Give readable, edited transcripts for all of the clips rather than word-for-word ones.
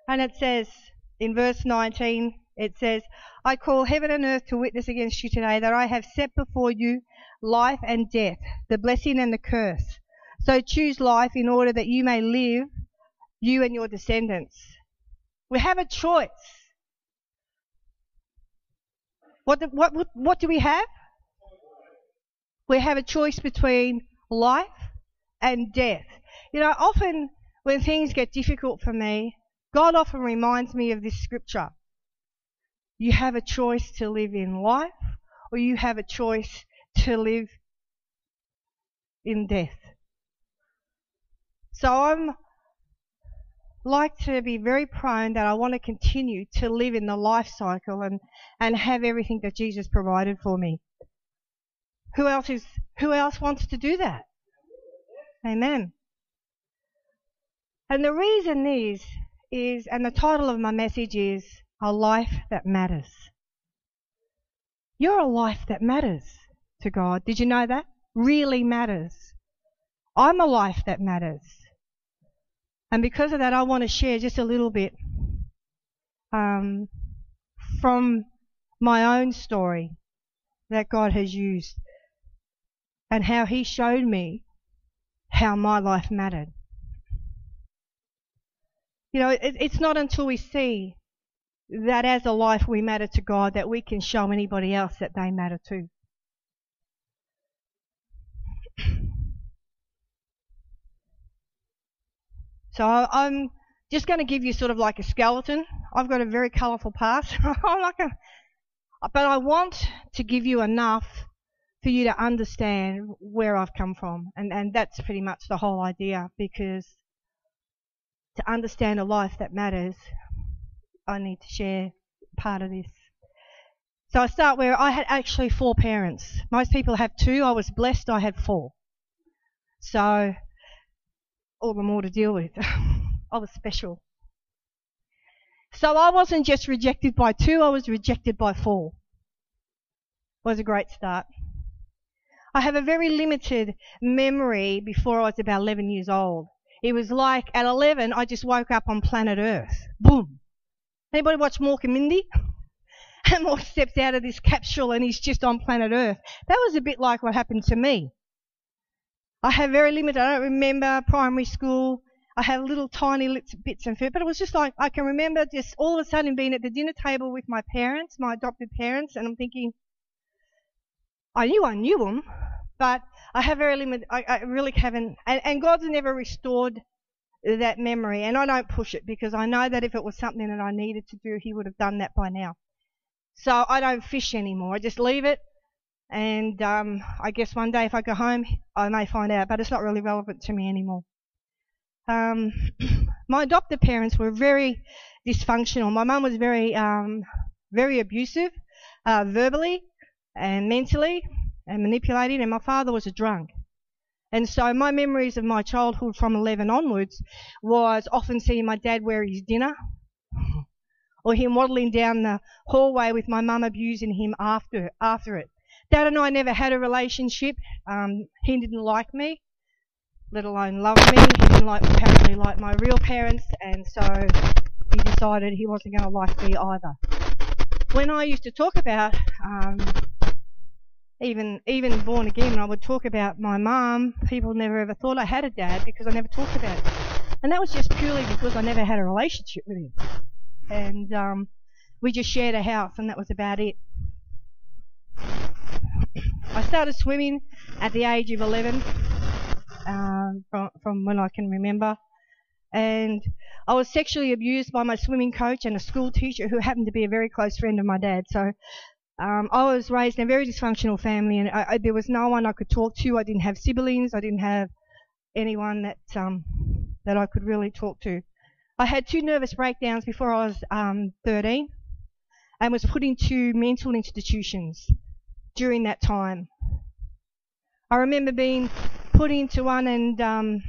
And it says in verse 19, it says, I call heaven and earth to witness against you today that I have set before you life and death, the blessing and the curse. So choose life in order that you may live, you and your descendants. We have a choice. What do we have? We have a choice between life and death. You know, often when things get difficult for me, God often reminds me of this scripture. You have a choice to live in life, or you have a choice to live in death. So I'm like to be very prone that I want to continue to live in the life cycle and have everything that Jesus provided for me. Who else wants to do that? Amen. And the reason is, and the title of my message is, A Life That Matters. You're a life that matters to God. Did you know that? Really matters. I'm a life that matters. And because of that, I want to share just a little bit from my own story that God has used and how He showed me how my life mattered. You know, it's not until we see that as a life we matter to God that we can show anybody else that they matter too. So I'm just going to give you sort of like a skeleton. I've got a very colourful past. But I want to give you enough for you to understand where I've come from. And that's pretty much the whole idea, because to understand a life that matters, I need to share part of this. So I start where I had actually 4 parents. Most people have 2. I was blessed I had 4. So all the more to deal with. I was special. So I wasn't just rejected by 2, I was rejected by 4. It was a great start. I have a very limited memory before I was about 11 years old. It was like at 11 I just woke up on planet Earth. Boom. Anybody watch Mork and Mindy? And Mork steps out of this capsule and he's just on planet Earth. That was a bit like what happened to me. I have very limited, I don't remember primary school. I have little tiny bits and bits, but it was just like, I can remember just all of a sudden being at the dinner table with my parents, my adopted parents, and I'm thinking, I knew them, but I have very limited, I really haven't, and God's never restored that memory, and I don't push it because I know that if it was something that I needed to do, He would have done that by now. So I don't fish anymore, I just leave it. And I guess one day if I go home, I may find out, but it's not really relevant to me anymore. My adopted parents were very dysfunctional. My mum was very abusive, verbally and mentally and manipulating, and my father was a drunk. And so my memories of my childhood from 11 onwards was often seeing my dad wear his dinner, or him waddling down the hallway with my mum abusing him after it. Dad and I never had a relationship. He didn't like me, let alone love me. He didn't apparently like my real parents, and so he decided he wasn't going to like me either. When I used to talk about, even born again, I would talk about my mum, people never ever thought I had a dad because I never talked about it. And that was just purely because I never had a relationship with him. And we just shared a house, and that was about it. I started swimming at the age of 11, from when I can remember, and I was sexually abused by my swimming coach and a school teacher who happened to be a very close friend of my dad. So I was raised in a very dysfunctional family, and there was no one I could talk to. I didn't have siblings. I didn't have anyone that I could really talk to. I had 2 nervous breakdowns before I was 13 and was put into mental institutions during that time. I remember being put into one, and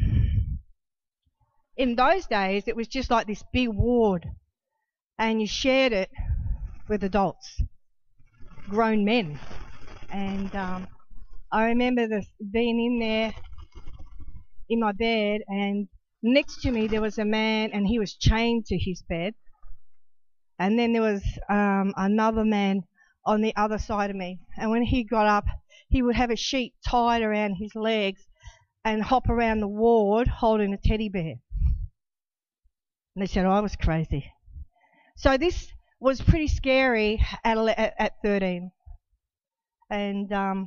in those days it was just like this big ward, and you shared it with adults, grown men. And I remember being in there in my bed, and Next to me there was a man, and he was chained to his bed. And then there was another man on the other side of me. And when he got up, he would have a sheet tied around his legs and hop around the ward holding a teddy bear. And they said I was crazy. So this was pretty scary at 13. And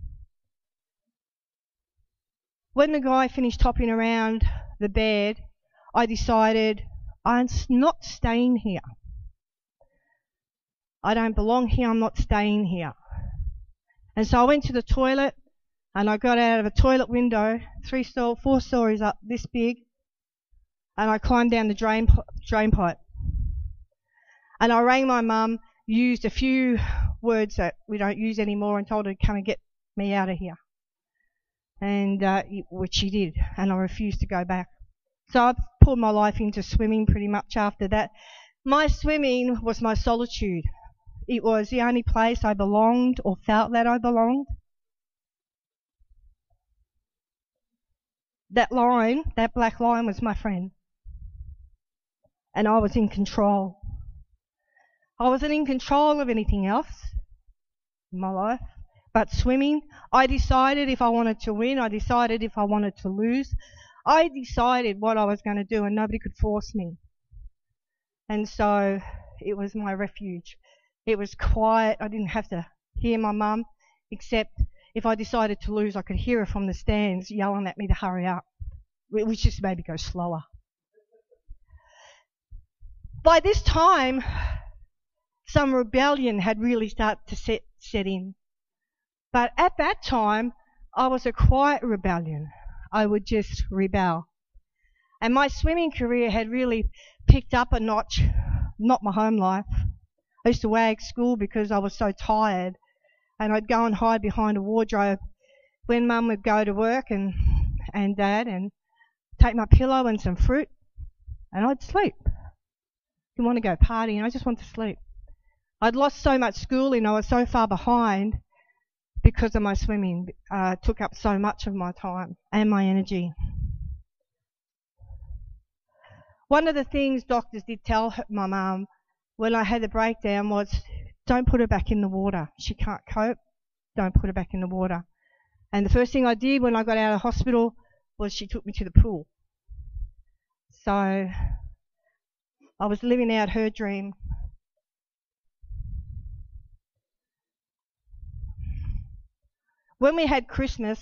when the guy finished hopping around the bed, I decided I'm not staying here. I don't belong here, I'm not staying here. And so I went to the toilet, and I got out of a toilet window, 4 stories up, this big, and I climbed down the drain pipe. And I rang my mum, used a few words that we don't use anymore, and told her to come and get me out of here. And which she did, and I refused to go back. So I poured my life into swimming pretty much after that. My swimming was my solitude. It was the only place I belonged or felt that I belonged. That line, that black line, was my friend. And I was in control. I wasn't in control of anything else in my life. But swimming, I decided if I wanted to win, I decided if I wanted to lose. I decided what I was going to do, and nobody could force me. And so it was my refuge. It was quiet. I didn't have to hear my mum, except if I decided to lose, I could hear her from the stands yelling at me to hurry up, which just made me go slower. By this time, some rebellion had really started to set in. But at that time, I was a quiet rebellion. I would just rebel. And my swimming career had really picked up a notch, not my home life. I used to wag school because I was so tired, and I'd go and hide behind a wardrobe when Mum would go to work and Dad, and take my pillow and some fruit, and I'd sleep. Didn't want to go partying, I just wanted to sleep. I'd lost so much schooling, I was so far behind because of my swimming. Took up so much of my time and my energy. One of the things doctors did tell my mum when I had the breakdown was, don't put her back in the water. She can't cope. Don't put her back in the water. And the first thing I did when I got out of hospital was she took me to the pool. So I was living out her dream. When we had Christmas,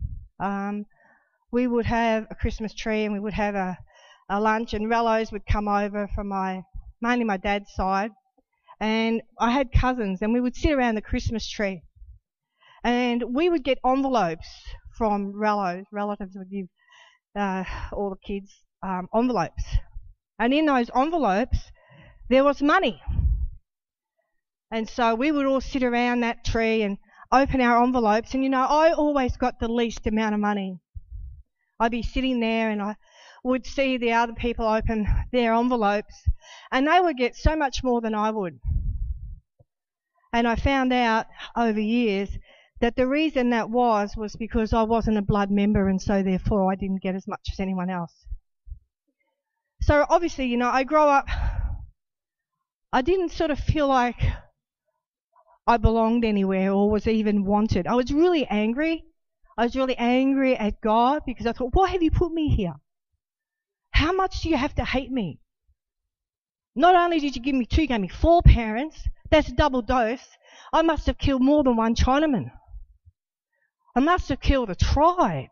we would have a Christmas tree, and we would have a lunch, and Rellos would come over from mainly my dad's side, and I had cousins, and we would sit around the Christmas tree, and we would get envelopes from Rellos. Relatives would give all the kids envelopes, and in those envelopes there was money. And so we would all sit around that tree and open our envelopes, and I always got the least amount of money. I'd be sitting there, and I would see the other people open their envelopes, and they would get so much more than I would. And I found out over years that the reason that was because I wasn't a blood member, and so therefore I didn't get as much as anyone else. So obviously, I grew up, I didn't sort of feel like I belonged anywhere or was even wanted. I was really angry. I was really angry at God because I thought, why have you put me here? How much do you have to hate me? Not only did you give me 2, you gave me 4 parents. That's a double dose. I must have killed more than one Chinaman. I must have killed a tribe.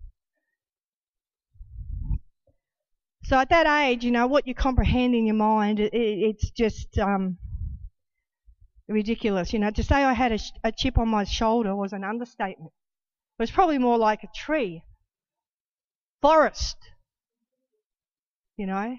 So at that age, what you comprehend in your mind, it's just ridiculous. To say I had a chip on my shoulder was an understatement. It was probably more like a tree, forest. I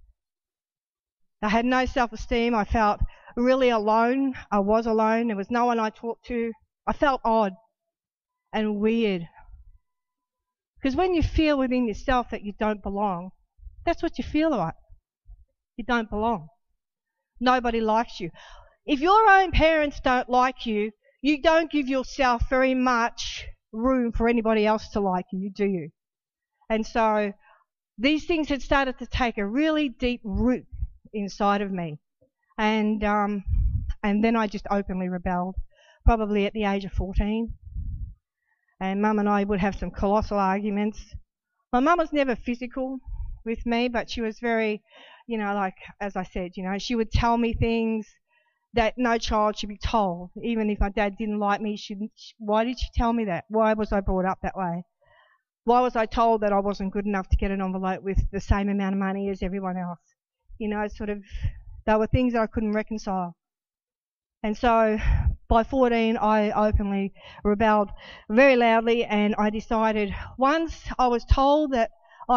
had no self-esteem. I felt really alone. I was alone. There was no one I talked to. I felt odd and weird. Because when you feel within yourself that you don't belong, that's what you feel like. You don't belong. Nobody likes you. If your own parents don't like you, you don't give yourself very much room for anybody else to like you, do you? And so these things had started to take a really deep root inside of me. And then I just openly rebelled, probably at the age of 14. And Mum and I would have some colossal arguments. My mum was never physical with me, but she was very, like, as I said, she would tell me things that no child should be told. Even if my dad didn't like me, why did she tell me that? Why was I brought up that way? Why was I told that I wasn't good enough to get an envelope with the same amount of money as everyone else? They were things that I couldn't reconcile. And so by 14, I openly rebelled very loudly, and I decided once I was told that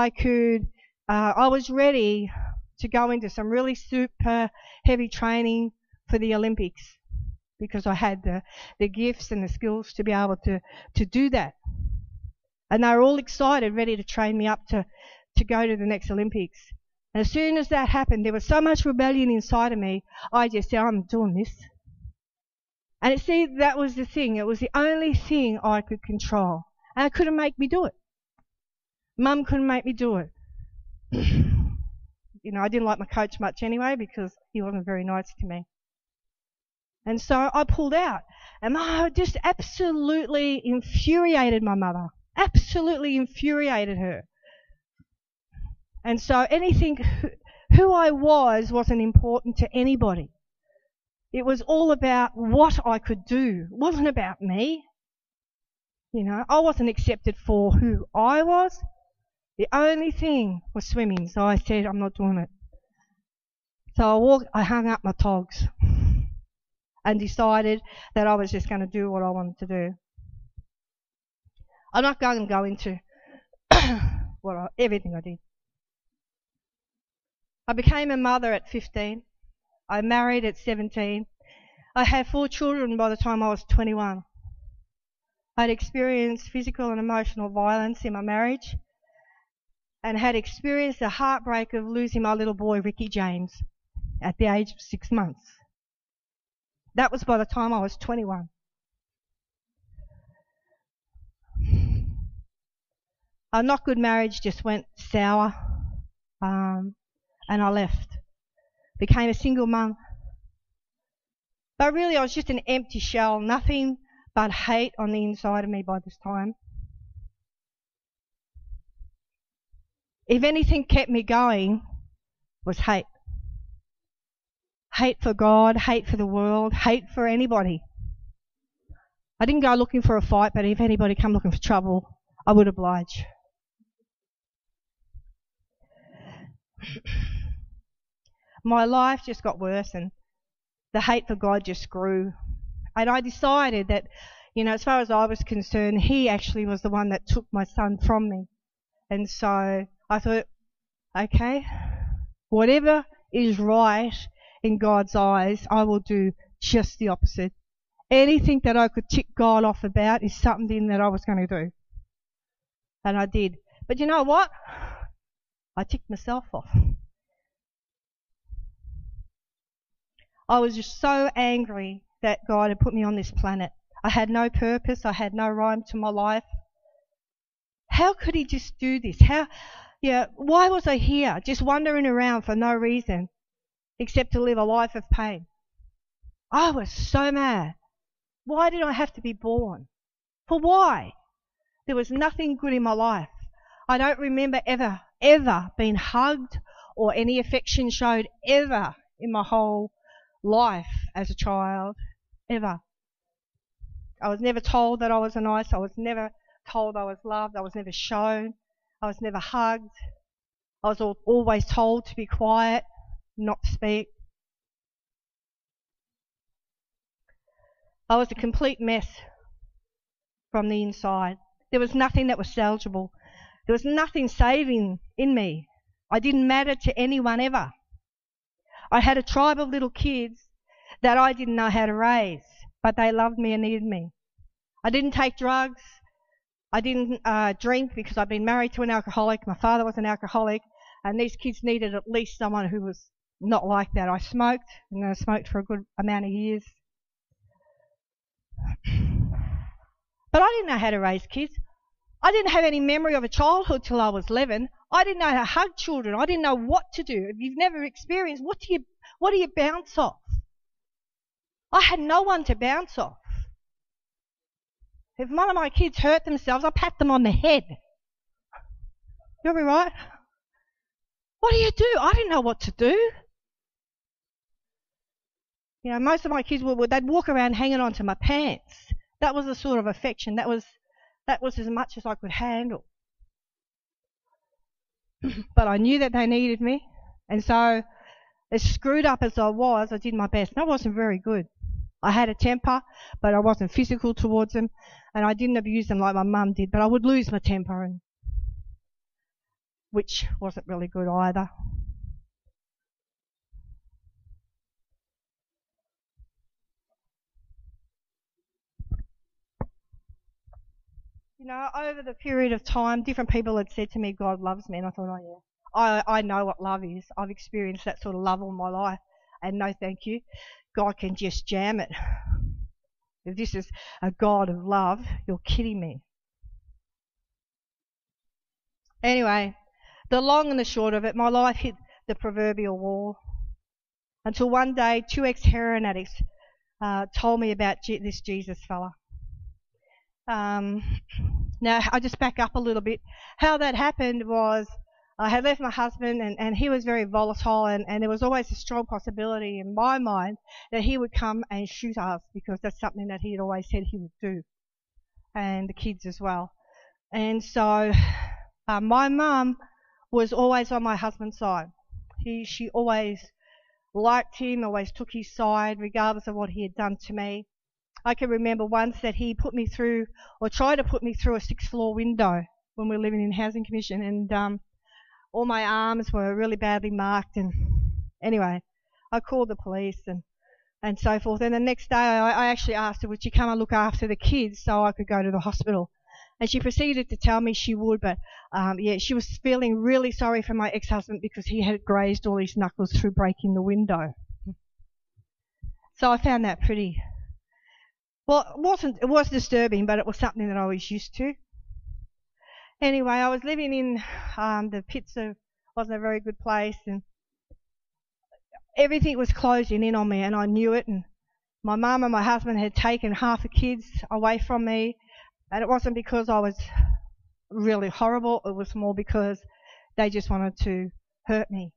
I was ready to go into some really super heavy training for the Olympics, because I had the gifts and the skills to be able to do that. And they were all excited, ready to train me up to go to the next Olympics. And as soon as that happened, there was so much rebellion inside of me, I just said, I'm doing this. And that was the thing. It was the only thing I could control. And it couldn't make me do it. Mum couldn't make me do it. I didn't like my coach much anyway, because he wasn't very nice to me. And so I pulled out. And I just absolutely infuriated my mother. Absolutely infuriated her. And so who I was wasn't important to anybody. It was all about what I could do. It wasn't about me. I wasn't accepted for who I was. The only thing was swimming, so I said, I'm not doing it. So I hung up my togs and decided that I was just going to do what I wanted to do. I'm not going to go into everything I did. I became a mother at 15. I married at 17. I had 4 children by the time I was 21. I'd experienced physical and emotional violence in my marriage, and had experienced the heartbreak of losing my little boy, Ricky James, at the age of 6 months. That was by the time I was 21. A not good marriage just went sour, and I left. Became a single mum. But really I was just an empty shell, nothing but hate on the inside of me by this time. If anything kept me going, was hate. Hate for God, hate for the world, hate for anybody. I didn't go looking for a fight, but if anybody come looking for trouble, I would oblige. My life just got worse, and the hate for God just grew. And I decided that, as far as I was concerned, he actually was the one that took my son from me. And so I thought, okay, whatever is right in God's eyes, I will do just the opposite. Anything that I could tick God off about is something that I was going to do. And I did. But you know what? I ticked myself off. I was just so angry that God had put me on this planet. I had no purpose. I had no rhyme to my life. How could he just do this? Why was I here, just wandering around for no reason, except to live a life of pain? I was so mad. Why did I have to be born? For why? There was nothing good in my life. I don't remember ever being hugged or any affection showed ever in my whole life as a child, ever. I was never told that I was nice. I was never told I was loved. I was never shown. I was never hugged. I was always told to be quiet, not to speak. I was a complete mess from the inside. There was nothing that was salvageable. There was nothing saving in me. I didn't matter to anyone ever. I had a tribe of little kids that I didn't know how to raise, but they loved me and needed me. I didn't take drugs. I didn't drink because I'd been married to an alcoholic. My father was an alcoholic, and these kids needed at least someone who was not like that. I smoked, and I smoked for a good amount of years. But I didn't know how to raise kids. I didn't have any memory of a childhood till I was 11. I didn't know how to hug children. I didn't know what to do. If you've never experienced, what do you bounce off? I had no one to bounce off. If one of my kids hurt themselves, I pat them on the head. You'll be right. What do you do? I didn't know what to do. You know, most of my kids they'd walk around hanging onto my pants. That was the sort of affection. That was as much as I could handle. But I knew that they needed me, and so as screwed up as I did my best. And I wasn't very good. I had a temper, but I wasn't physical towards them, and I didn't abuse them like my mum did, but I would lose my temper, which wasn't really good either. You know, over the period of time, different people had said to me, God loves me, and I thought, oh yeah, I know what love is. I've experienced that sort of love all my life, and no thank you. God can just jam it. If this is a God of love, you're kidding me. Anyway, the long and the short of it, my life hit the proverbial wall until one day 2 ex-heroin addicts told me about this Jesus fella. Now, I just back up a little bit. How that happened was I had left my husband, and he was very volatile, and there was always a strong possibility in my mind that he would come and shoot us, because that's something that he had always said he would do, and the kids as well. And so my mum was always on my husband's side. She always liked him, always took his side, regardless of what he had done to me. I can remember once that he put me through, or tried to put me through, a 6th floor window when we were living in Housing Commission, and all my arms were really badly marked. And anyway, I called the police and so forth. And the next day I actually asked her, would she come and look after the kids so I could go to the hospital? And she proceeded to tell me she would, but she was feeling really sorry for my ex-husband because he had grazed all his knuckles through breaking the window. So I found that pretty... Well, it was disturbing, but it was something that I was used to. Anyway, I was living in the pits of, wasn't a very good place, and everything was closing in on me, and I knew it. And my mum and my husband had taken half the kids away from me, and it wasn't because I was really horrible. It was more because they just wanted to hurt me.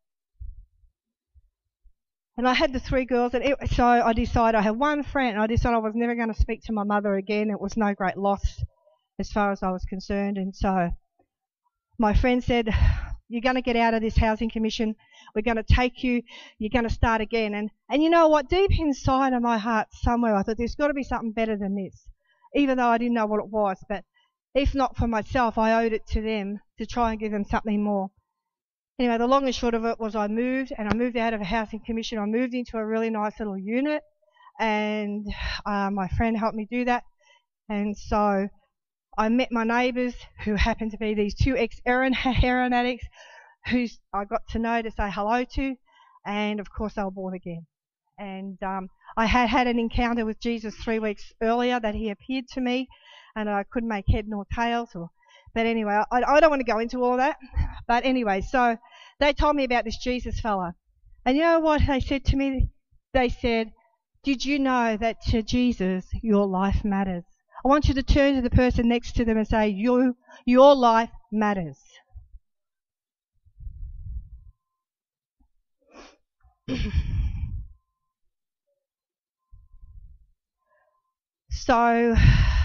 And I had the 3 girls, and so I decided I had one friend, and I decided I was never going to speak to my mother again. It was no great loss as far as I was concerned. And so my friend said, you're going to get out of this Housing Commission. We're going to take you. You're going to start again. And you know what? Deep inside of my heart somewhere, I thought there's got to be something better than this, even though I didn't know what it was. But if not for myself, I owed it to them to try and give them something more. Anyway, the long and short of it was I moved out of a Housing Commission. I moved into a really nice little unit, and my friend helped me do that. And so I met my neighbours, who happened to be these 2 ex-heroin addicts, who I got to know, to say hello to, and of course they were born again. And I had an encounter with Jesus 3 weeks earlier that he appeared to me, and I couldn't make head nor tails. But anyway, I don't want to go into all that. But anyway, so they told me about this Jesus fella. And you know what they said to me? They said, did you know that to Jesus your life matters? I want you to turn to the person next to them and say, your life matters. So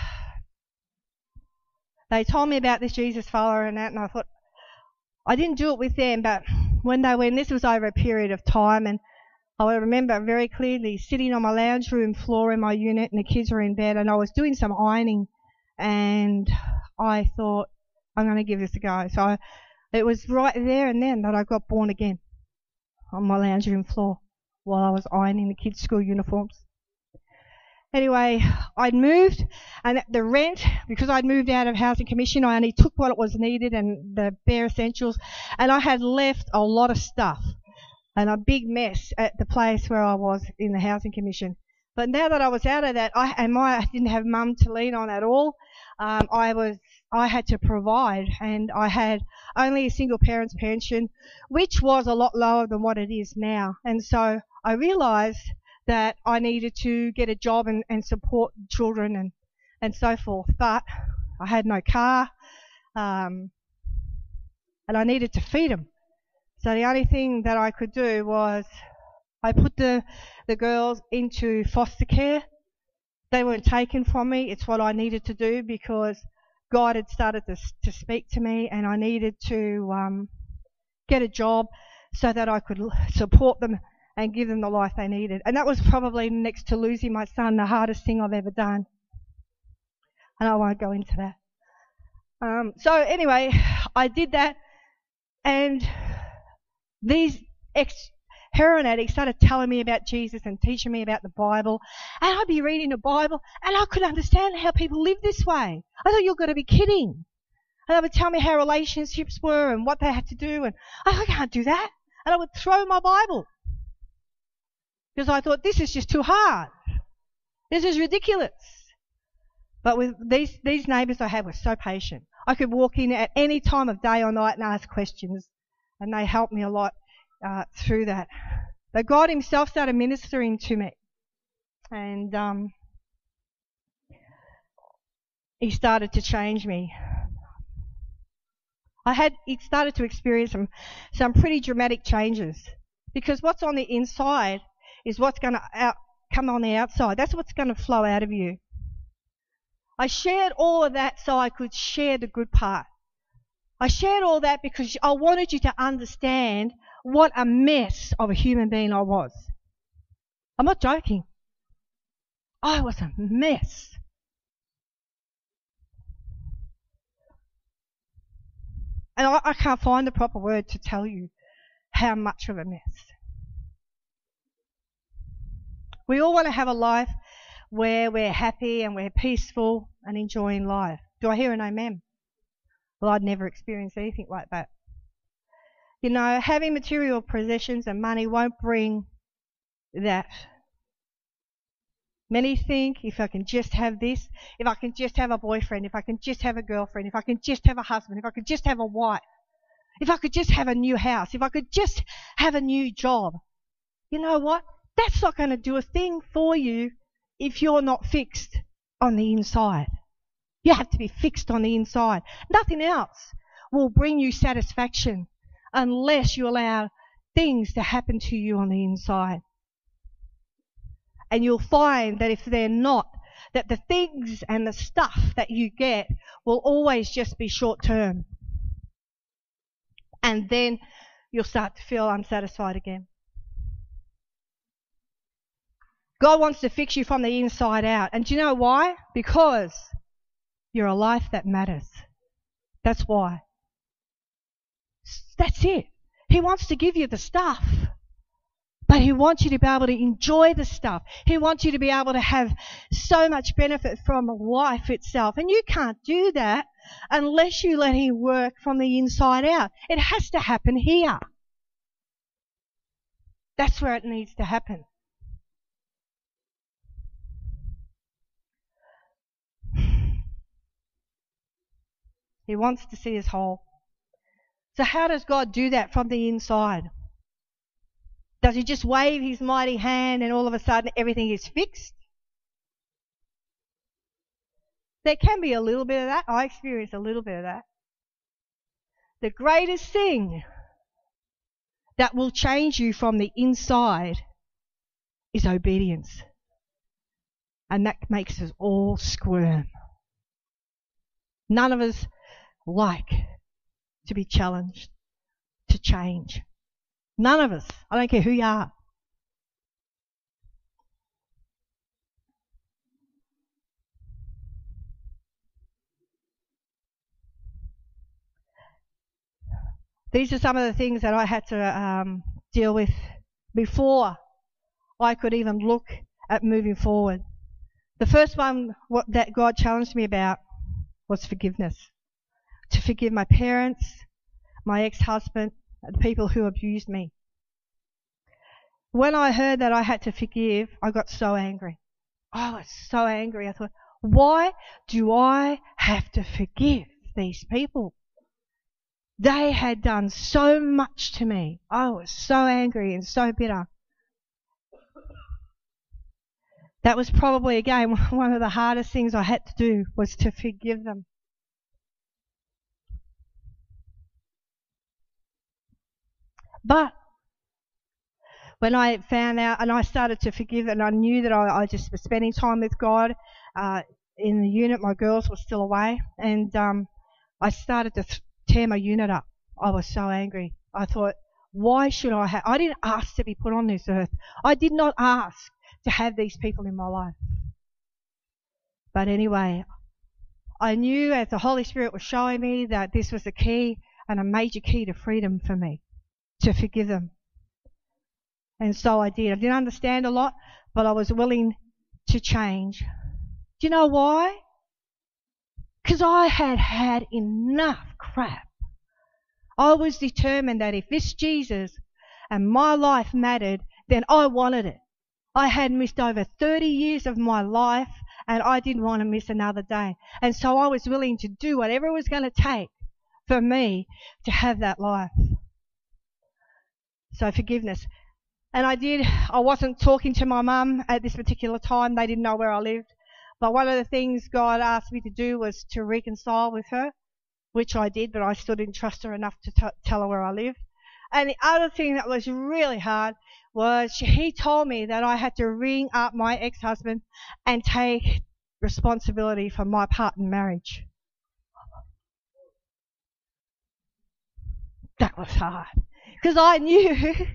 they told me about this Jesus fella and that, and I thought, I didn't do it with them, but when this was over a period of time, and I remember very clearly sitting on my lounge room floor in my unit, and the kids were in bed, and I was doing some ironing, and I thought, I'm going to give this a go. So it was right there and then that I got born again on my lounge room floor while I was ironing the kids' school uniforms. Anyway, I'd moved, and the rent, because I'd moved out of Housing Commission, I only took what it was needed and the bare essentials, and I had left a lot of stuff and a big mess at the place where I was in the Housing Commission. But now that I was out of that, I didn't have mum to lean on at all. I had to provide, and I had only a single parent's pension, which was a lot lower than what it is now. And so I realised that I needed to get a job and support children and so forth. But I had no car, and I needed to feed them. So the only thing that I could do was I put the girls into foster care. They weren't taken from me. It's what I needed to do because God had started to speak to me, and I needed to get a job so that I could support them and give them the life they needed. And that was probably, next to losing my son, the hardest thing I've ever done. And I won't go into that. So anyway, I did that, and these ex-heroin addicts started telling me about Jesus and teaching me about the Bible, and I'd be reading the Bible, and I couldn't understand how people live this way. I thought, you've got to be kidding. And they would tell me how relationships were and what they had to do, and I can't do that. And I would throw my Bible because I thought, this is just too hard. This is ridiculous. But with these neighbours I had were so patient. I could walk in at any time of day or night and ask questions, and they helped me a lot through that. But God himself started ministering to me, and he started to change me. He started to experience some pretty dramatic changes, because what's on the inside is what's going to come on the outside. That's what's going to flow out of you. I shared all of that so I could share the good part. I shared all that because I wanted you to understand what a mess of a human being I was. I'm not joking. I was a mess. And I can't find the proper word to tell you how much of a mess. We all want to have a life where we're happy and we're peaceful and enjoying life. Do I hear an amen? Well, I'd never experienced anything like that. You know, having material possessions and money won't bring that. Many think, if I can just have this, if I can just have a boyfriend, if I can just have a girlfriend, if I can just have a husband, if I could just have a wife, if I could just have a new house, if I could just have a new job. You know what? That's not going to do a thing for you if you're not fixed on the inside. You have to be fixed on the inside. Nothing else will bring you satisfaction unless you allow things to happen to you on the inside. And you'll find that if they're not, that the things and the stuff that you get will always just be short term. And then you'll start to feel unsatisfied again. God wants to fix you from the inside out. And do you know why? Because you're a life that matters. That's why. That's it. He wants to give you the stuff. But he wants you to be able to enjoy the stuff. He wants you to be able to have so much benefit from life itself. And you can't do that unless you let him work from the inside out. It has to happen here. That's where it needs to happen. He wants to see us whole. So how does God do that from the inside? Does he just wave his mighty hand and all of a sudden everything is fixed? There can be a little bit of that. I experienced a little bit of that. The greatest thing that will change you from the inside is obedience. And that makes us all squirm. None of us like to be challenged, to change. None of us. I don't care who you are. These are some of the things that I had to deal with before I could even look at moving forward. The first one that God challenged me about was forgiveness. To forgive my parents, my ex-husband, and the people who abused me. When I heard that I had to forgive, I got so angry. I was so angry. I thought, Why do I have to forgive these people? They had done so much to me. I was so angry and so bitter. That was probably, again, one of the hardest things I had to do, was to forgive them. But when I found out and I started to forgive, and I knew that I just was spending time with God in the unit, my girls were still away, and I started to tear my unit up. I was so angry. I thought, why should I didn't ask to be put on this earth. I did not ask to have these people in my life. But anyway, I knew as the Holy Spirit was showing me that this was a key, and a major key to freedom for me, to forgive them. And so I did. I didn't understand a lot, but I was willing to change. Do you know why? Because I had had enough crap. I was determined that if this Jesus and my life mattered, then I wanted it. I had missed over 30 years of my life, and I didn't want to miss another day. And so I was willing to do whatever it was going to take for me to have that life. So forgiveness. And I did. I wasn't talking to my mum at this particular time. They didn't know where I lived. But one of the things God asked me to do was to reconcile with her, which I did, but I still didn't trust her enough to tell her where I lived. And the other thing that was really hard was he told me that I had to ring up my ex-husband and take responsibility for my part in marriage. That was hard. Because I knew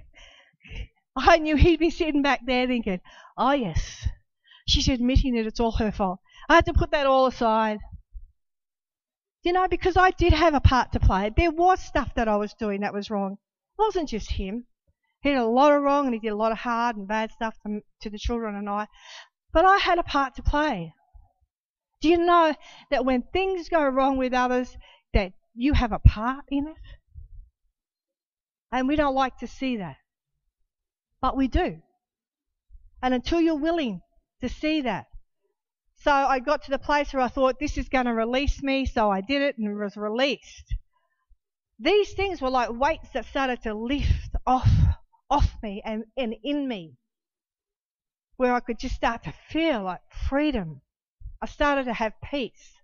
he'd be sitting back there thinking, oh yes, she's admitting that it's all her fault. I had to put that all aside. You know, because I did have a part to play. There was stuff that I was doing that was wrong. It wasn't just him. He did a lot of wrong, and he did a lot of hard and bad stuff to the children and I. But I had a part to play. Do you know that when things go wrong with others, that you have a part in it? And we don't like to see that. But we do. And until you're willing to see that. So I got to the place where I thought, this is going to release me, so I did it and it was released. These things were like weights that started to lift off me and in me, where I could just start to feel like freedom. I started to have peace.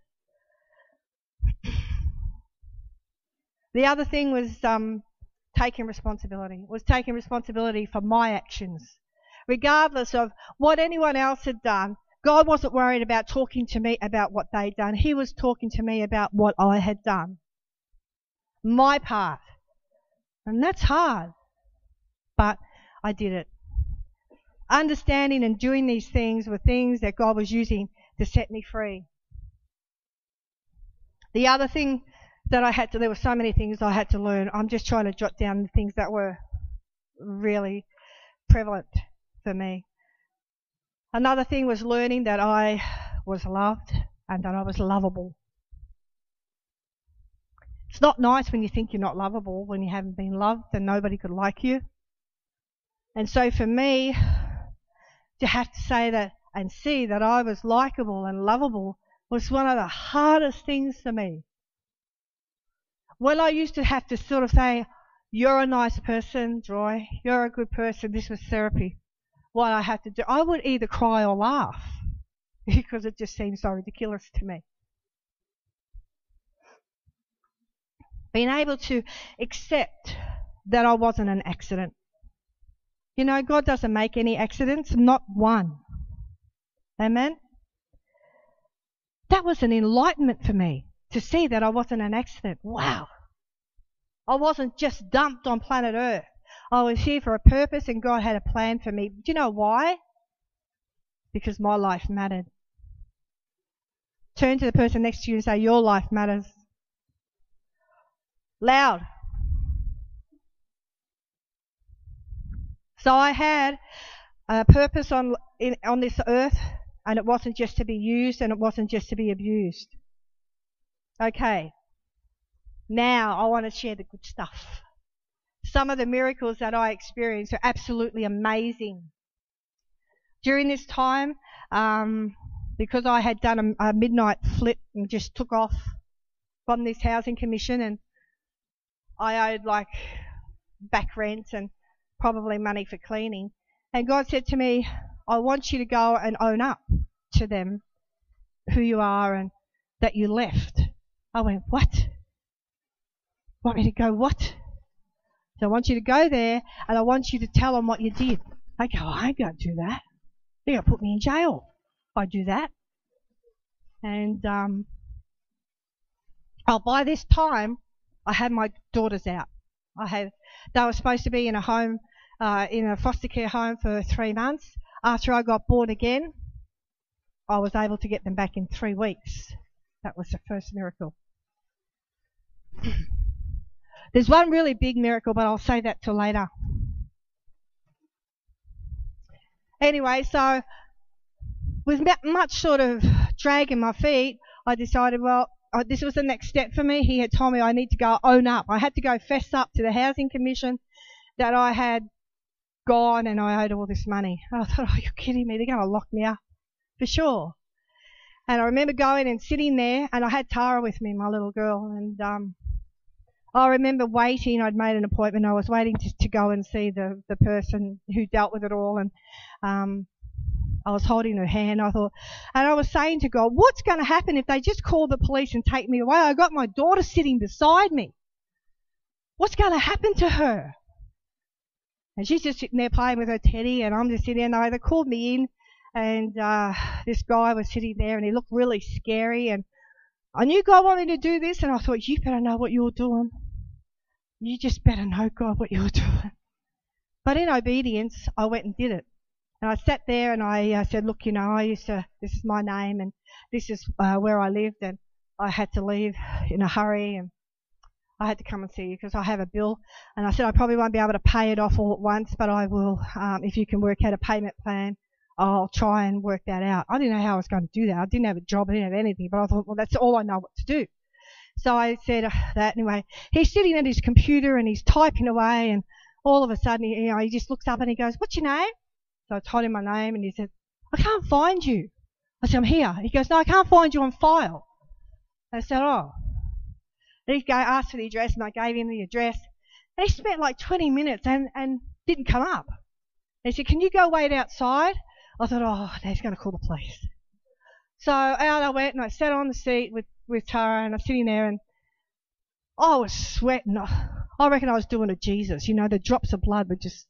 The other thing was taking responsibility. It was taking responsibility for my actions. Regardless of what anyone else had done, God wasn't worried about talking to me about what they'd done. He was talking to me about what I had done. My part. And that's hard. But I did it. Understanding and doing these things were things that God was using to set me free. The other thing that there were so many things I had to learn. I'm just trying to jot down the things that were really prevalent for me. Another thing was learning that I was loved and that I was lovable. It's not nice when you think you're not lovable, when you haven't been loved and nobody could like you. And so for me, to have to say that and see that I was likable and lovable was one of the hardest things for me. When I used to have to sort of say, you're a nice person, Joy, you're a good person, this was therapy. What I had to do, I would either cry or laugh because it just seemed so ridiculous to me. Being able to accept that I wasn't an accident. You know, God doesn't make any accidents, not one. Amen? That was an enlightenment for me, to see that I wasn't an accident. Wow. I wasn't just dumped on planet Earth. I was here for a purpose and God had a plan for me. Do you know why? Because my life mattered. Turn to the person next to you and say, your life matters. Loud. So I had a purpose on this earth, and it wasn't just to be used and it wasn't just to be abused. Okay. Now I want to share the good stuff. Some of the miracles that I experienced are absolutely amazing. During this time, because I had done a midnight flip and just took off from this housing commission, and I owed like back rent and probably money for cleaning. And God said to me, I want you to go and own up to them who you are and that you left. I went, what? Want me to go what? So I want you to go there and I want you to tell them what you did. I go, I ain't going to do that. They're going to put me in jail if I do that. And by this time, I had my daughters out. They were supposed to be in a home, in a foster care home for 3 months. After I got born again, I was able to get them back in 3 weeks. That was the first miracle. There's one really big miracle, but I'll say that till later. Anyway, so with much sort of dragging my feet, I decided, well, this was the next step for me. He had told me I need to go own up. I had to go fess up to the Housing Commission that I had gone and I owed all this money. And I thought, oh, you're kidding me. They're going to lock me up for sure. And I remember going and sitting there, and I had Tara with me, my little girl, and I remember waiting. I'd made an appointment. I was waiting to go and see the person who dealt with it all, and I was holding her hand. I thought, and I was saying to God, what's going to happen if they just call the police and take me away? I got my daughter sitting beside me. What's going to happen to her? And she's just sitting there playing with her teddy, and I'm just sitting there. They called me in, and this guy was sitting there, and he looked really scary, and I knew God wanted to do this, and I thought, you better know what you're doing. You just better know, God, what you're doing. But in obedience, I went and did it. And I sat there and I said, look, you know, this is my name and this is where I lived, and I had to leave in a hurry, and I had to come and see you because I have a bill. And I said, I probably won't be able to pay it off all at once, but I will, if you can work out a payment plan, I'll try and work that out. I didn't know how I was going to do that. I didn't have a job. I didn't have anything, but I thought, well, that's all I know what to do. So I said that anyway. He's sitting at his computer and he's typing away, and all of a sudden, he just looks up and he goes, what's your name? So I told him my name, and he said, I can't find you. I said, I'm here. He goes, no, I can't find you on file. I said, oh. And he asked for the address, and I gave him the address. And he spent like 20 minutes and didn't come up. And he said, can you go wait outside? I thought, oh, he's going to call the police. So out I went, and I sat on the seat with Tara, and I'm sitting there, and I was sweating. I reckon I was doing a Jesus. You know, the drops of blood were just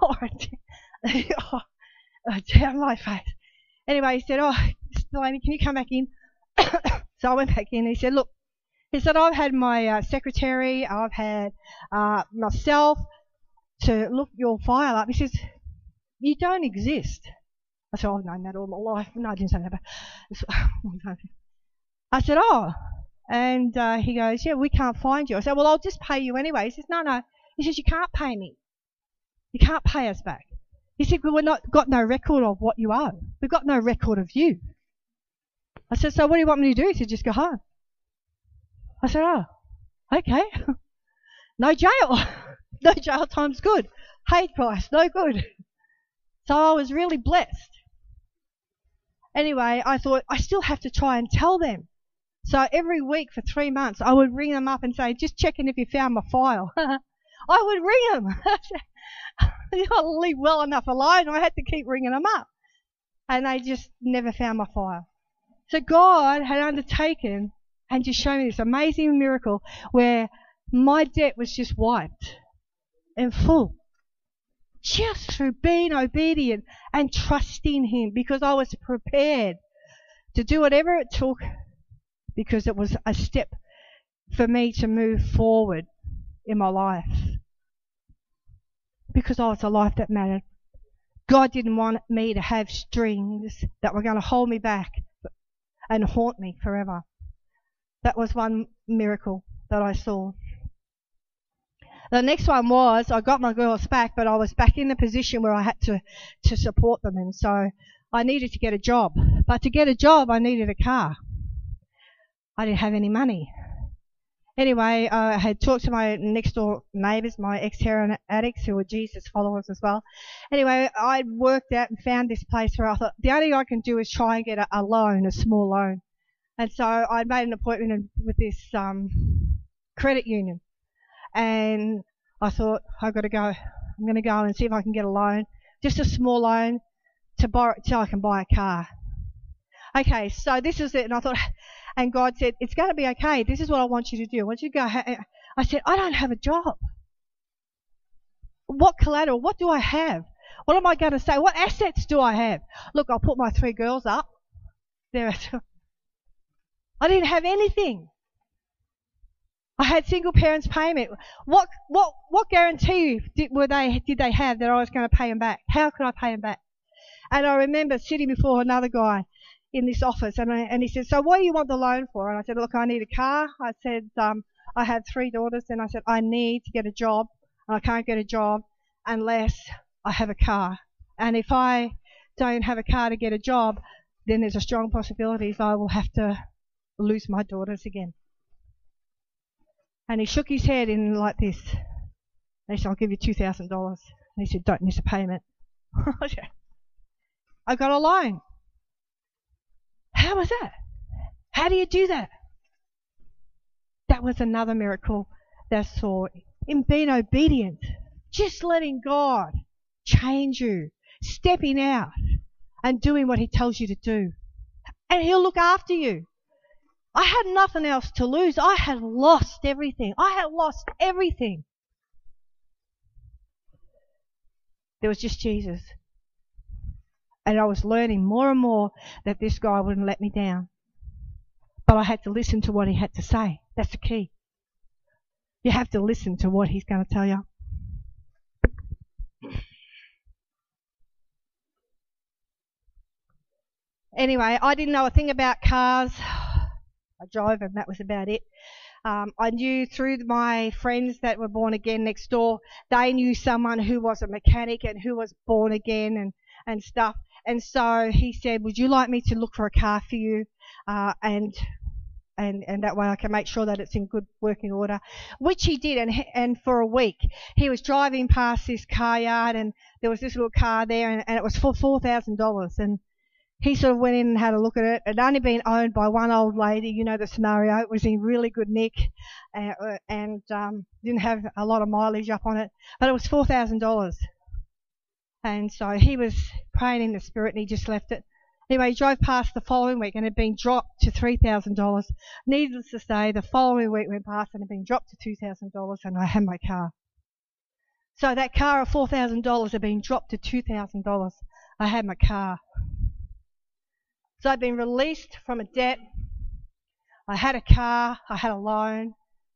down my face. Anyway, he said, oh, Delaney, can you come back in? So I went back in, and he said, look, he said, I've had my secretary, I've had myself to look your file up. He says, you don't exist. I said, I've known that all my life. No, I didn't say that, but I said, oh. And he goes, yeah, we can't find you. I said, well, I'll just pay you anyway. He says, no. He says, you can't pay me. You can't pay us back. He said, well, we've got no record of what you owe. We've got no record of you. I said, so what do you want me to do? He said, just go home. I said, oh, okay. No jail. No jail time's good. Hate price, no good. So I was really blessed. Anyway, I thought, I still have to try and tell them. So every week for 3 months, I would ring them up and say, just checking if you found my file. I would ring them. You don't leave well enough alone. I had to keep ringing them up. And they just never found my file. So God had undertaken and just shown me this amazing miracle where my debt was just wiped in full. Just through being obedient and trusting Him, because I was prepared to do whatever it took, because it was a step for me to move forward in my life. Because I was a life that mattered. God didn't want me to have strings that were going to hold me back and haunt me forever. That was one miracle that I saw. The next one was, I got my girls back, but I was back in the position where I had to support them, and so I needed to get a job. But to get a job, I needed a car. I didn't have any money. Anyway, I had talked to my next door neighbours, my ex-heroin addicts who were Jesus followers as well. Anyway, I worked out and found this place where I thought the only thing I can do is try and get a loan, a small loan. And so I made an appointment with this credit union. And I thought, I've got to go. I'm going to go and see if I can get a loan, just a small loan to borrow till I can buy a car. Okay, so this is it. And I thought, and God said, it's going to be okay. This is what I want you to do. I want you to go. I said, I don't have a job. What collateral? What do I have? What am I going to say? What assets do I have? Look, I'll put my 3 girls up. There. I didn't have anything. I had single parents payment. What guarantee did they have that I was going to pay them back? How could I pay them back? And I remember sitting before another guy in this office, and he said, so what do you want the loan for? And I said, look, I need a car. I said, I have 3 daughters, and I said, I need to get a job, and I can't get a job unless I have a car. And if I don't have a car to get a job, then there's a strong possibility I will have to lose my daughters again. And he shook his head in like this. And he said, I'll give you $2,000. And he said, don't miss a payment. I got a loan. How was that? How do you do that? That was another miracle that I saw in being obedient. Just letting God change you. Stepping out and doing what he tells you to do. And he'll look after you. I had nothing else to lose. I had lost everything. There was just Jesus. And I was learning more and more that this guy wouldn't let me down. But I had to listen to what he had to say. That's the key. You have to listen to what he's going to tell you. Anyway, I didn't know a thing about cars. I drove, and that was about it. I knew through my friends that were born again next door, they knew someone who was a mechanic and who was born again and stuff. And so he said, would you like me to look for a car for you? And that way I can make sure that it's in good working order, which he did. And for a week, he was driving past this car yard, and there was this little car there, and it was for $4,000. And he sort of went in and had a look at it. It had only been owned by one old lady. You know the scenario. It was in really good nick and didn't have a lot of mileage up on it. But it was $4,000. And so he was praying in the Spirit, and he just left it. Anyway, he drove past the following week, and it had been dropped to $3,000. Needless to say, the following week went past, and it had been dropped to $2,000, and I had my car. So that car of $4,000 had been dropped to $2,000. I had my car. So I'd been released from a debt. I had a car. I had a loan.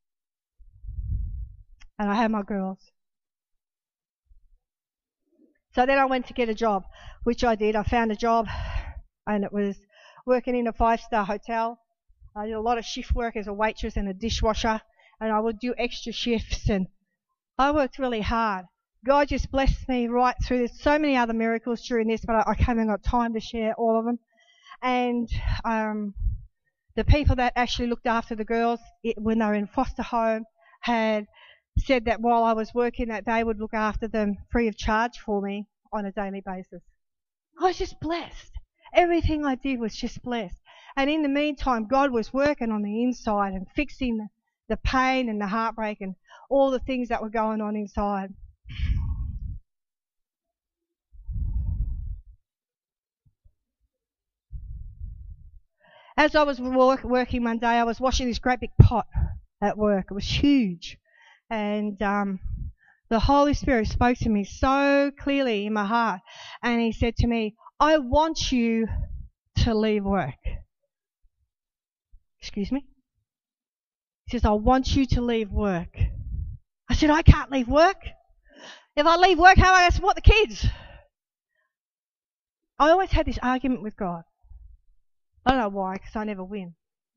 And I had my girls. So then I went to get a job, which I did. I found a job, and it was working in a 5-star hotel. I did a lot of shift work as a waitress and a dishwasher, and I would do extra shifts, and I worked really hard. God just blessed me right through. There's so many other miracles during this, but I haven't got time to share all of them. And the people that actually looked after the girls when they were in foster home had said that while I was working that they would look after them free of charge for me on a daily basis. I was just blessed. Everything I did was just blessed. And in the meantime, God was working on the inside and fixing the pain and the heartbreak and all the things that were going on inside. As I was working one day, I was washing this great big pot at work. It was huge. And the Holy Spirit spoke to me so clearly in my heart. And he said to me, I want you to leave work. Excuse me? He says, I want you to leave work. I said, I can't leave work. If I leave work, how am I going to support the kids? I always had this argument with God. I don't know why, because I never win.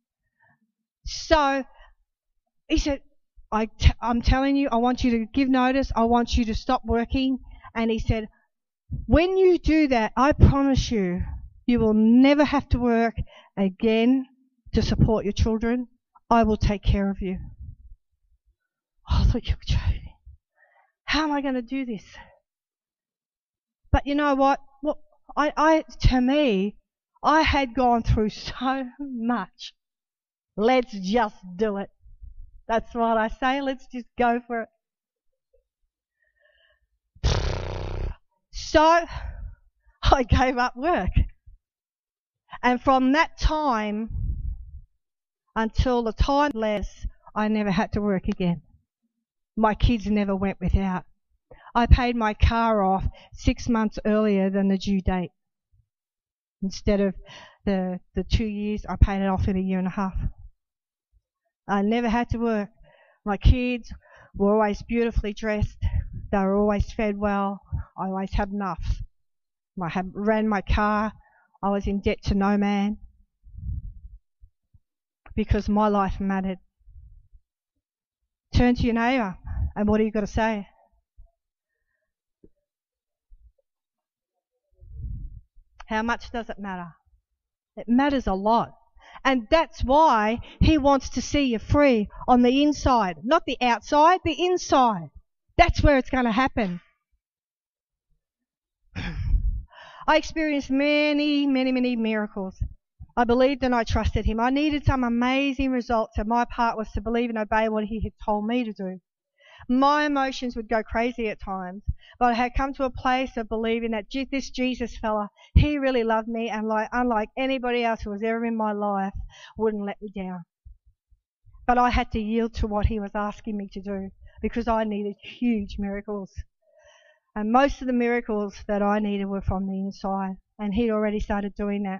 So he said, I'm telling you, I want you to give notice. I want you to stop working. And he said, when you do that, I promise you, you will never have to work again to support your children. I will take care of you. I thought you were joking. How am I going to do this? But you know what? To me, I had gone through so much. Let's just do it. That's what I say. Let's just go for it. So I gave up work. And from that time until the time less, I never had to work again. My kids never went without. I paid my car off 6 months earlier than the due date. Instead of the 2 years, I paid it off in a year and a half. I never had to work. My kids were always beautifully dressed. They were always fed well. I always had enough. I ran my car. I was in debt to no man because my life mattered. Turn to your neighbour, and what have you got to say? How much does it matter? It matters a lot. And that's why he wants to see you free on the inside. Not the outside, the inside. That's where it's going to happen. I experienced many, many, many miracles. I believed and I trusted him. I needed some amazing results, and my part was to believe and obey what he had told me to do. My emotions would go crazy at times, but I had come to a place of believing that this Jesus fella, he really loved me, and unlike anybody else who was ever in my life, wouldn't let me down. But I had to yield to what he was asking me to do because I needed huge miracles. And most of the miracles that I needed were from the inside, and he'd already started doing that.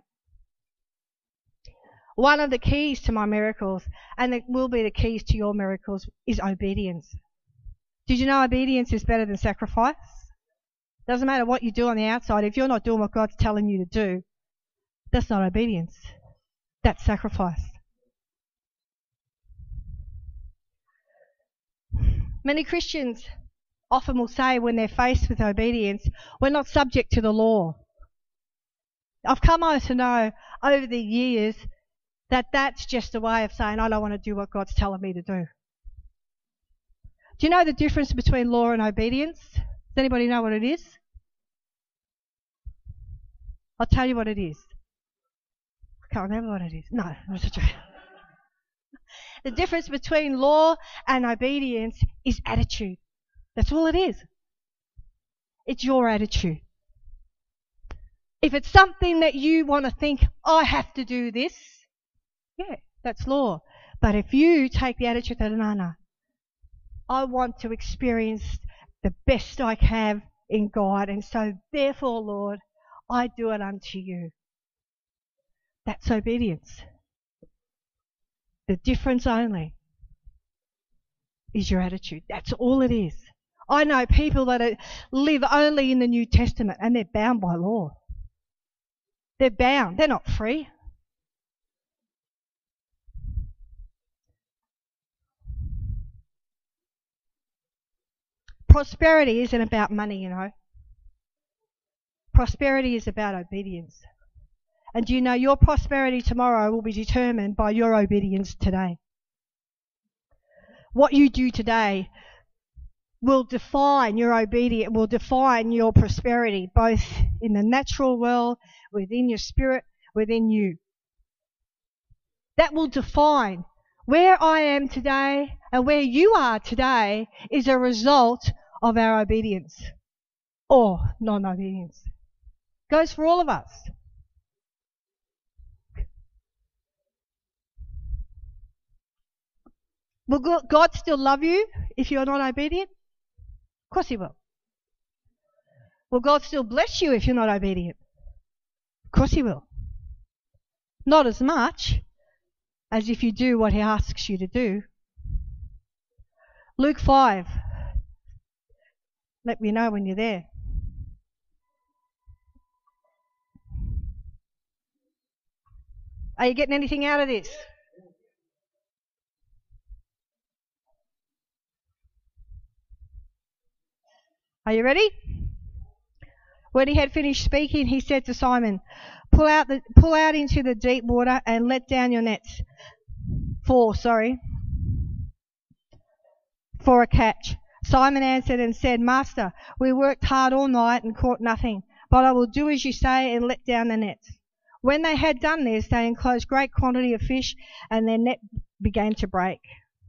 One of the keys to my miracles, and it will be the keys to your miracles, is obedience. Did you know obedience is better than sacrifice? Doesn't matter what you do on the outside. If you're not doing what God's telling you to do, that's not obedience. That's sacrifice. Many Christians often will say when they're faced with obedience, we're not subject to the law. I've come to know over the years that that's just a way of saying I don't want to do what God's telling me to do. Do you know the difference between law and obedience? Does anybody know what it is? I'll tell you what it is. I can't remember what it is. No, that's a joke. The difference between law and obedience is attitude. That's all it is. It's your attitude. If it's something that you want to think, I have to do this, yeah, that's law. But if you take the attitude that, no, I want to experience the best I can have in God, and so therefore, Lord, I do it unto you. That's obedience. The difference only is your attitude. That's all it is. I know people that live only in the New Testament and they're bound by law. They're bound. They're not free. Prosperity isn't about money, you know. Prosperity is about obedience. And do you know your prosperity tomorrow will be determined by your obedience today? What you do today will define your obedience, will define your prosperity, both in the natural world, within your spirit, within you. That will define where I am today and where you are today is a result of our obedience or non-obedience. Goes for all of us. Will God still love you if you're not obedient? Of course he will. Will God still bless you if you're not obedient? Of course he will. Not as much as if you do what he asks you to do. Luke 5. Let me know when you're there. Are you getting anything out of this? Are you ready? When he had finished speaking, he said to Simon, Pull out into the deep water and let down your nets. For for a catch. Simon answered and said, Master, we worked hard all night and caught nothing, but I will do as you say and let down the nets. When they had done this, they enclosed great quantity of fish, and their net began to break.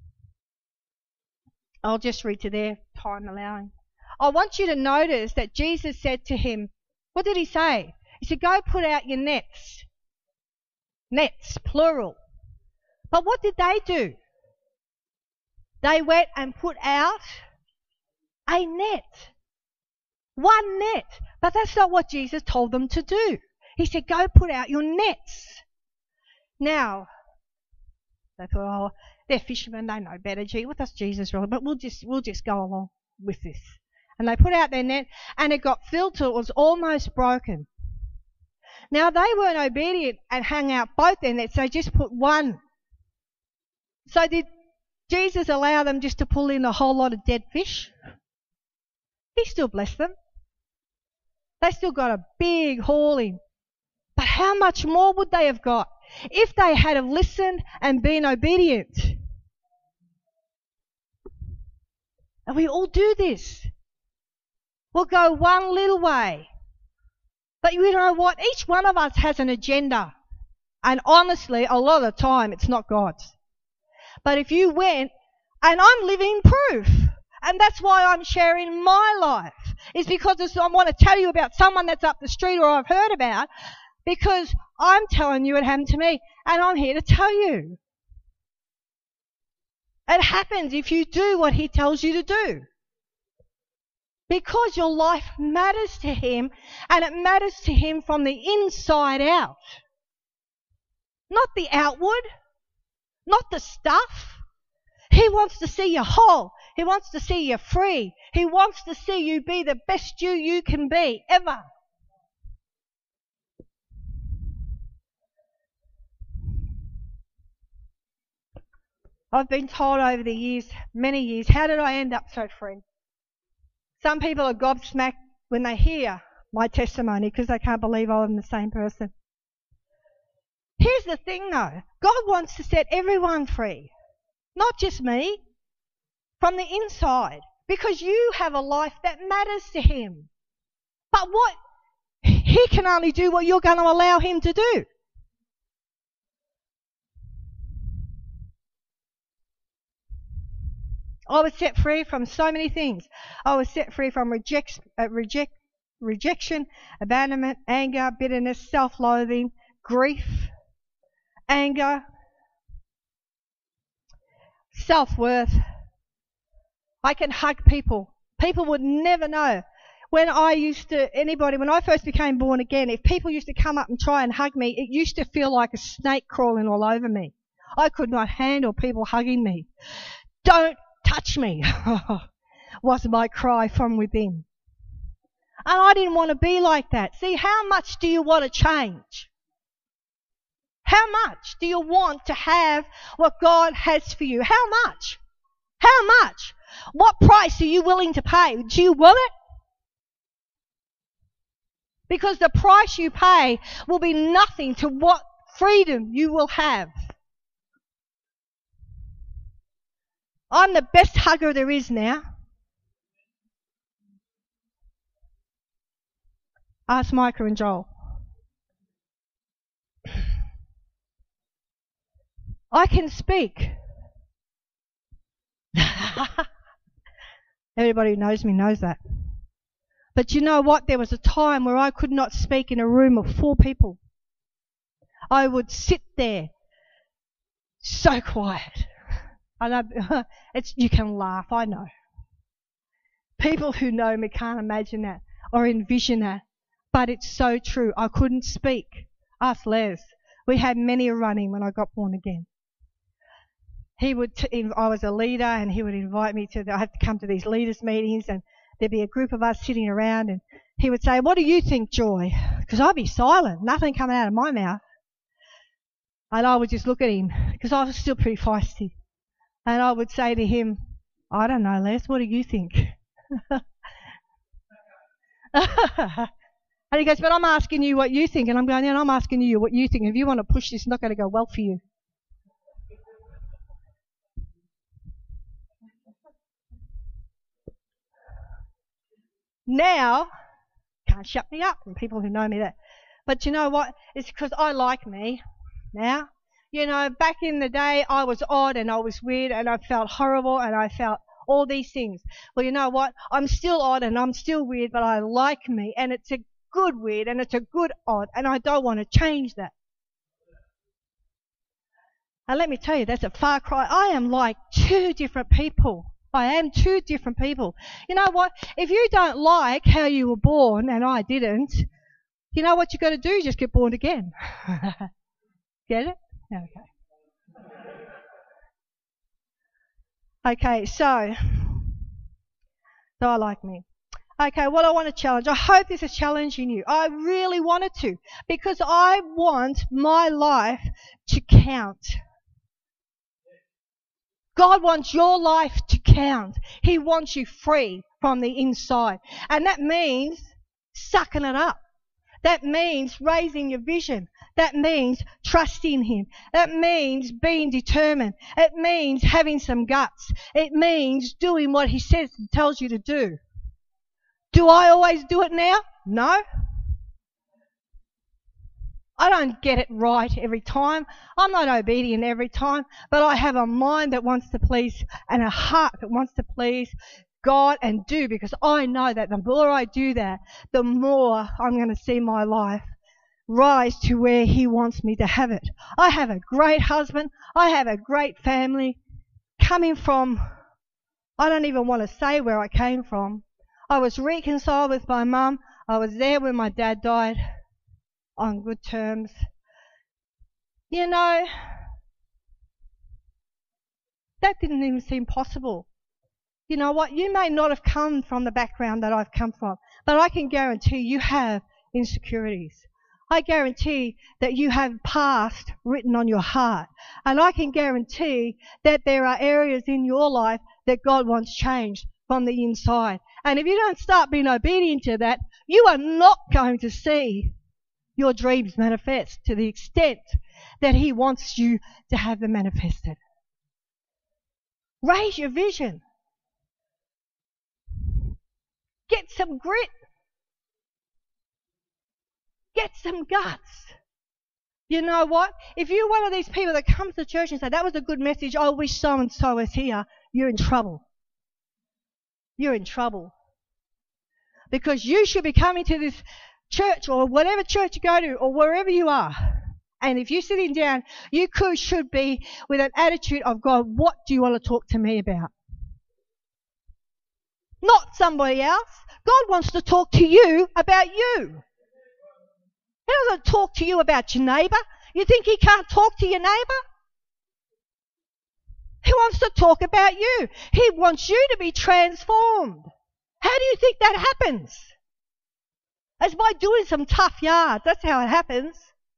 I'll just read to there, time allowing. I want you to notice that Jesus said to him, what did he say? He said, go put out your nets. Nets, plural. But what did they do? They went and put out a net. One net. But that's not what Jesus told them to do. He said, go put out your nets. Now, they thought, oh, they're fishermen, they know better. Gee, what does Jesus really? But we'll just go along with this. And they put out their net, and it got filled till it was almost broken. Now, they weren't obedient and hung out both their nets. They just put one. So did Jesus allow them just to pull in a whole lot of dead fish? He still blessed them. They still got a big haul in. But how much more would they have got if they had have listened and been obedient? And we all do this. We'll go one little way. But you know what? Each one of us has an agenda. And honestly, a lot of the time, it's not God's. But if you went, and I'm living proof, and that's why I'm sharing my life, is because I want to tell you about someone that's up the street or I've heard about, because I'm telling you it happened to me, and I'm here to tell you. It happens if you do what he tells you to do. Because your life matters to him, and it matters to him from the inside out. Not the outward, not the stuff. He wants to see you whole. He wants to see you free. He wants to see you be the best you can be, ever. I've been told over the years, many years, how did I end up so free? Some people are gobsmacked when they hear my testimony because they can't believe I'm the same person. Here's the thing though, God wants to set everyone free, not just me, from the inside, because you have a life that matters to him. But he can only do what you're going to allow him to do. I was set free from so many things. I was set free from rejection, abandonment, anger, bitterness, self-loathing, grief, anger, self-worth. I can hug people. People would never know. When I first became born again, if people used to come up and try and hug me, it used to feel like a snake crawling all over me. I could not handle people hugging me. Don't touch me, was my cry from within. And I didn't want to be like that. See, how much do you want to change? How much do you want to have what God has for you? How much? How much? What price are you willing to pay? Do you want it? Because the price you pay will be nothing to what freedom you will have. I'm the best hugger there is now. Ask Micah and Joel. I can speak. Everybody who knows me knows that. But you know what? There was a time where I could not speak in a room of 4 people. I would sit there so quiet. I know, you can laugh, I know. People who know me can't imagine that or envision that. But it's so true. I couldn't speak. Ask Les. We had many a run-in when I got born again. I was a leader, and he would invite me I had to come to these leaders' meetings, and there'd be a group of us sitting around, and he would say, what do you think, Joy? Because I'd be silent, nothing coming out of my mouth. And I would just look at him, because I was still pretty feisty. And I would say to him, I don't know, Les, what do you think? And he goes, but I'm asking you what you think. And I'm going, yeah, I'm asking you what you think. If you want to push this, it's not going to go well for you. Now, can't shut me up, and people who know me that. But you know what? It's because I like me now. You know, back in the day, I was odd and I was weird and I felt horrible and I felt all these things. Well, you know what? I'm still odd and I'm still weird, but I like me, and it's a good weird and it's a good odd, and I don't want to change that. And let me tell you, that's a far cry. I am like two different people. I am two different people. You know what? If you don't like how you were born, and I didn't, you know what you got to do? Just get born again. Get it? Okay. Okay, so I like me. Okay, what I want to challenge. I hope this is challenging you. I really wanted to, because I want my life to count. God wants your life to count. He wants you free from the inside. And that means sucking it up. That means raising your vision. That means trusting Him. That means being determined. It means having some guts. It means doing what He says and tells you to do. Do I always do it now? No. I don't get it right every time. I'm not obedient every time, but I have a mind that wants to please and a heart that wants to please God and do, because I know that the more I do that, the more I'm going to see my life rise to where He wants me to have it. I have a great husband. I have a great family. Coming from, I don't even want to say where I came from. I was reconciled with my mum. I was there when my dad died, on good terms. You know, that didn't even seem possible. You know what? You may not have come from the background that I've come from, but I can guarantee you have insecurities. I guarantee that you have past written on your heart. And I can guarantee that there are areas in your life that God wants changed from the inside. And if you don't start being obedient to that, you are not going to see your dreams manifest to the extent that He wants you to have them manifested. Raise your vision. Get some grit. Get some guts. You know what? If you're one of these people that comes to church and say, that was a good message, I wish so and so was here, you're in trouble. You're in trouble. Because you should be coming to this church or whatever church you go to or wherever you are. And if you're sitting down, you should be with an attitude of, God, what do you want to talk to me about? Not somebody else. God wants to talk to you about you. He doesn't talk to you about your neighbour. You think He can't talk to your neighbour? He wants to talk about you. He wants you to be transformed. How do you think that happens? It's by doing some tough yards. That's how it happens.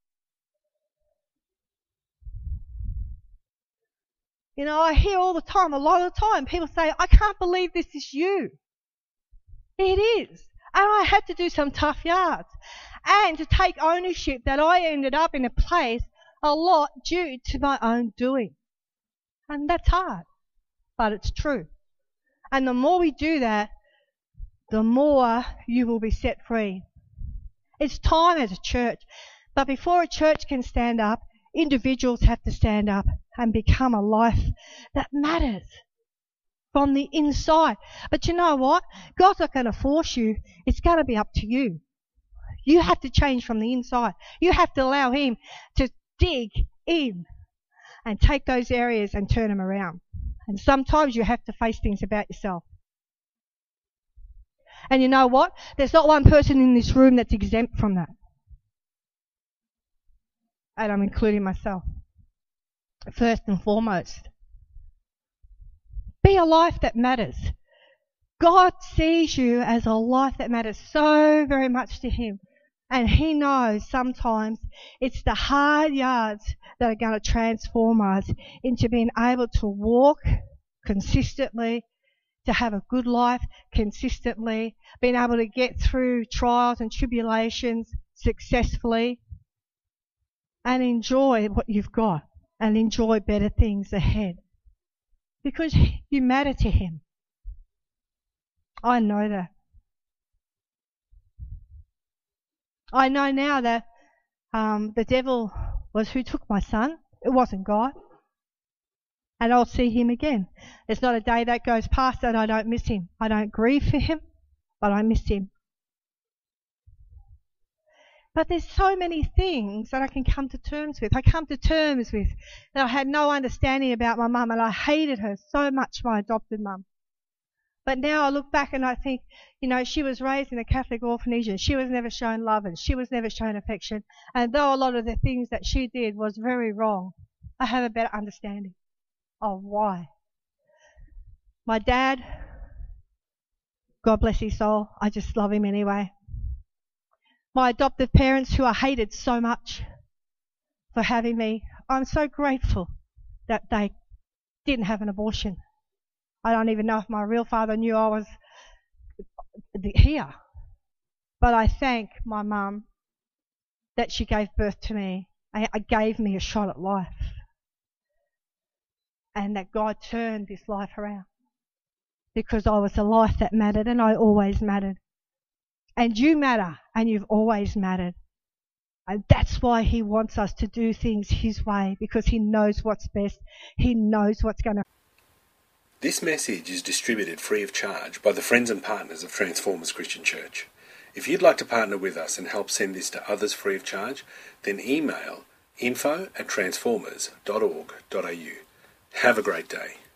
You know, I hear all the time, a lot of the time, people say, I can't believe this is you. It is. And I had to do some tough yards. And to take ownership that I ended up in a place a lot due to my own doing. And that's hard. But it's true. And the more we do that, the more you will be set free. It's time as a church. But before a church can stand up, individuals have to stand up and become a life that matters from the inside. But you know what? God's not going to force you. It's going to be up to you. You have to change from the inside. You have to allow Him to dig in and take those areas and turn them around. And sometimes you have to face things about yourself. And you know what? There's not one person in this room that's exempt from that. And I'm including myself. First and foremost. Be a life that matters. God sees you as a life that matters so very much to Him. And He knows sometimes it's the hard yards that are going to transform us into being able to walk consistently, to have a good life consistently, being able to get through trials and tribulations successfully, and enjoy what you've got and enjoy better things ahead. Because you matter to Him. I know that. I know now that the devil was who took my son. It wasn't God. And I'll see him again. There's not a day that goes past that I don't miss him. I don't grieve for him, but I miss him. But there's so many things that I can come to terms with. I come to terms with that I had no understanding about my mum, and I hated her so much, my adopted mum. But now I look back and I think, she was raised in a Catholic orphanage and she was never shown love and she was never shown affection. And though a lot of the things that she did was very wrong, I have a better understanding of why. My dad, God bless his soul, I just love him anyway. My adoptive parents, who I hated so much for having me, I'm so grateful that they didn't have an abortion. I don't even know if my real father knew I was here. But I thank my mum that she gave birth to me. It gave me a shot at life. And that God turned this life around. Because I was a life that mattered, and I always mattered. And you matter, and you've always mattered. And that's why he wants us to do things his way, because he knows what's best. He knows what's going to... This message is distributed free of charge by the friends and partners of Transformers Christian Church. If you'd like to partner with us and help send this to others free of charge, then email info@transformers.org.au. Have a great day.